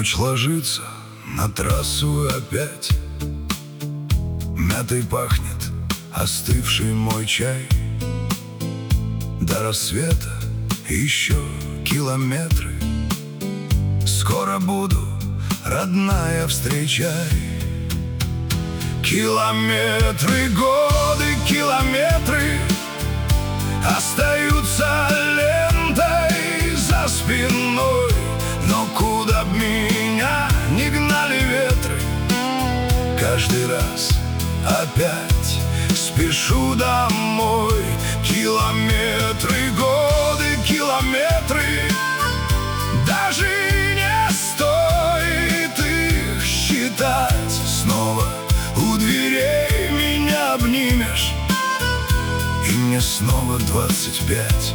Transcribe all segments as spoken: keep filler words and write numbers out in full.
Ночь ложится на трассу опять. Мятой пахнет остывший мой чай. До рассвета еще километры. Скоро буду, родная, встречай. Километры, годы, километры остаются лентой за спиной. Но куда б меня не гнали ветры, каждый раз опять спешу домой. Километры, годы, километры, даже не стоит их считать. Снова у дверей меня обнимешь, и мне снова двадцать пять.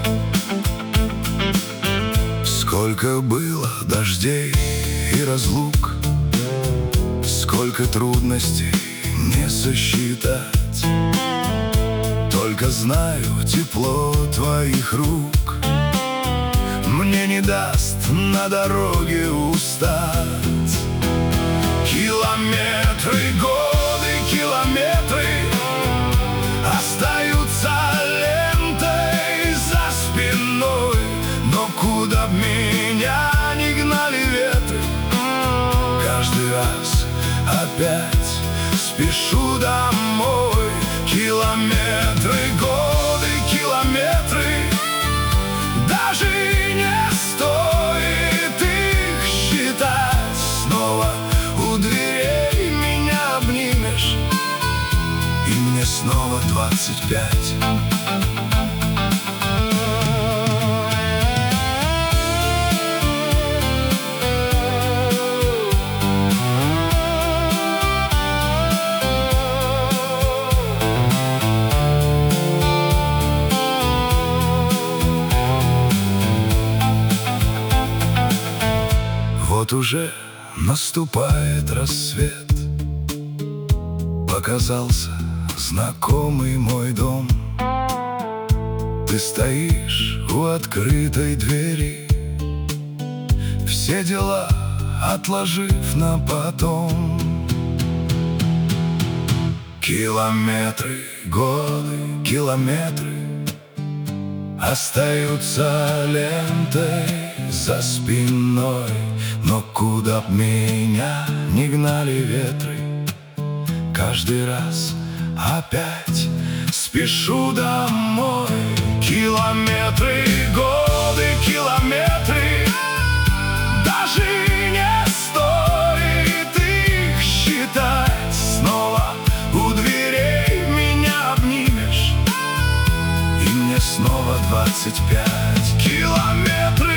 Сколько было дождей и разлук, сколько трудностей не сосчитать. Только знаю тепло твоих рук мне не даст на дороге устать. Километры, годы, километры остаются лентой за спиной. Но куда б меня не гнали ветры, каждый раз опять спешу домой. Километры, годы, километры, даже не стоит их считать. Снова у дверей меня обнимешь, и мне снова двадцать пять. Вот уже наступает рассвет, показался знакомый мой дом. Ты стоишь у открытой двери, все дела отложив на потом. Километры, годы, километры остаются лентой за спиной. Но куда б меня не гнали ветры, каждый раз опять спешу домой. Километры, годы, километры, даже не стоит их считать. Снова у дверей меня обнимешь, и мне снова двадцать пять. Километры,